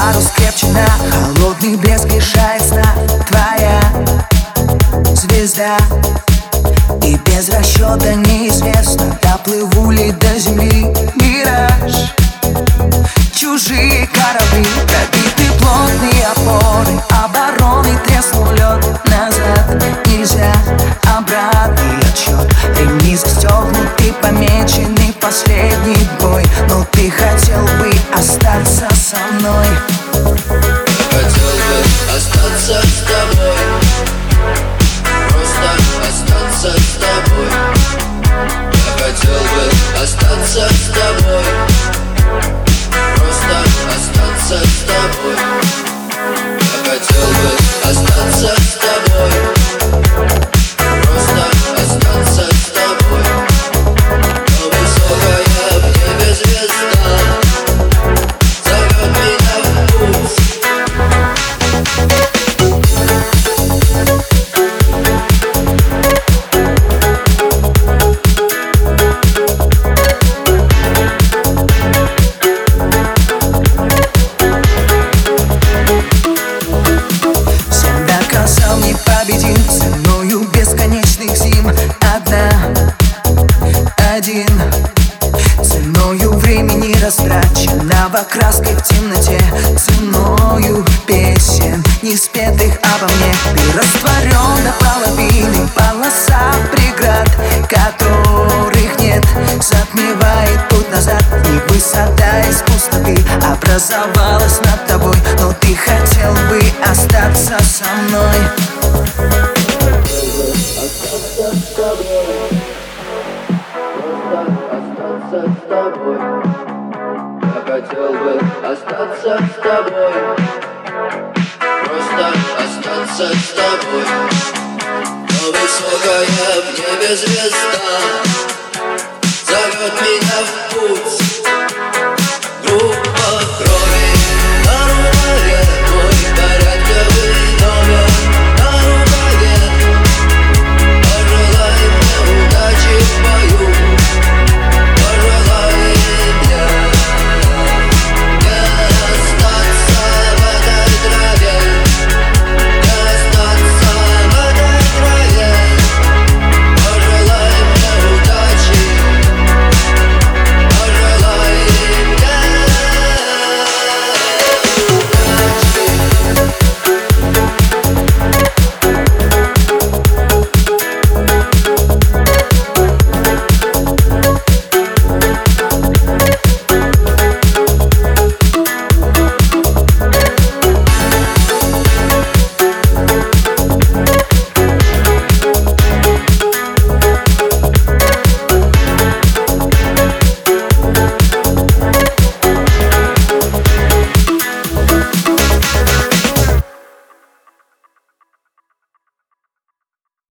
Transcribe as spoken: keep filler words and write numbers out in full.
парус крепче на холодный блеск лишает сна. Твоя звезда, и без расчета неизвестно, доплыву ли до земли. Мираж, чужие корабли, пробиты плотные опоры, обороны треснул лед. Назад нельзя, обратный отсчет. Ремни застегнуты, помеченный последний бой. Но ты хотел бы остаться со мной. Хотел бы остаться с тобой, просто остаться с тобой. Я хотел бы остаться с тобой, просто остаться с тобой. Я хотел бы остаться с тобой, просто остаться с тобой. Но высокая в небе звезда зовет меня в путь. Непобедим ценою бесконечных зим. Одна, один, ценою времени растраченного краской в темноте, ценою песен, не спетых обо мне. Ты растворен до половины, полоса преград, которых нет, затмевает путь назад. И высота из пустоты образовалась над тобой, но ты хотел бы остаться со мной. Остаться с тобой, просто остаться с тобой. Я хотел бы остаться с тобой, просто остаться с тобой. Но высокая в небе звезда зовет меня в путь.